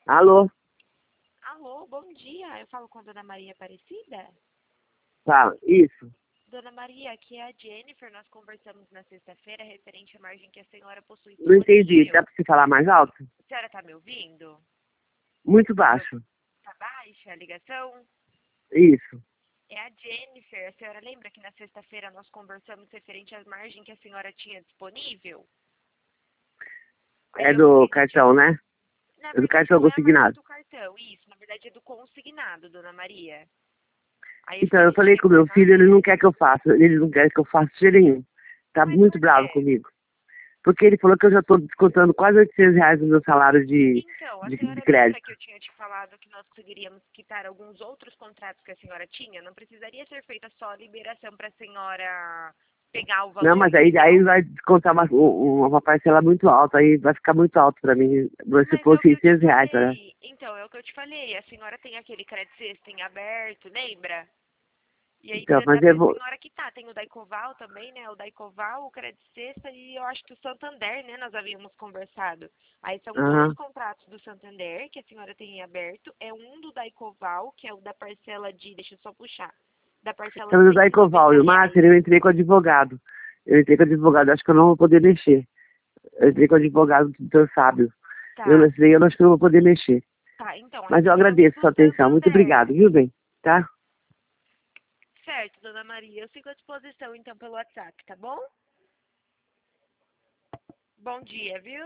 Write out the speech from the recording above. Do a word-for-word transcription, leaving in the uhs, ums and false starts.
Alô? Alô, bom dia. Eu falo com a Dona Maria Aparecida? Fala, isso. Dona Maria, aqui é a Jennifer. Nós conversamos na sexta-feira referente à margem que a senhora possui Não entendi. disponível. Dá pra você falar mais alto? A senhora está me ouvindo? Muito baixo. Está baixa a ligação? Isso. É a Jennifer. A senhora lembra que na sexta-feira nós conversamos referente à margem que a senhora tinha disponível? Aí É eu do fiquei cartão, chateada. né? Na É do verdade, cartão não é a margem consignado. do cartão, isso. Na verdade, é do consignado, Dona Maria. Aí eu Então, fiquei eu falei com o meu filho, decepcionada. ele não quer que eu faça. Ele não quer que eu faça de jeito nenhum. Tá Mas muito por bravo quê? comigo. Porque ele falou que eu já tô descontando quase oitocentos reais do meu salário de, Então, a de, de senhora lembra crédito. que eu tinha te falado que nós conseguiríamos quitar alguns outros contratos que a senhora tinha? Não precisaria ser feita só a liberação para a senhora pegar o Não, valor, mas aí, aí entendeu? vai descontar uma, um- uma parcela muito alta, aí vai ficar muito alto pra mim. Se Mas é for o que eu te seiscentos reais, né? falei. Então, é o que eu te falei. A senhora tem aquele crédito sexto em aberto, lembra? E aí Então, dá dá mas eu pra vou... senhora quitar. Tem o Daicoval também, né? O Daicoval, o crédito sexta e eu acho que o Santander, né? Nós havíamos conversado. Aí são dois Aham. contratos do Santander que a senhora tem em aberto. É um do Daicoval, que é o da parcela de... Deixa eu só puxar. Da parcela Então, de o cento e Daicoval noventa e o reais. Master, eu entrei com o advogado. Eu entrei com o advogado, acho que eu não vou poder mexer. Eu entrei com o advogado do teu sábio. Eu Tá, não sei, eu acho que eu não vou poder mexer. tá. Então, aí Mas eu seria um agradeço a do sua atenção. Muito Santander. obrigado, viu, bem? Tá? Certo, dona Maria. Eu fico à disposição, então, pelo WhatsApp, tá bom? Bom dia, viu?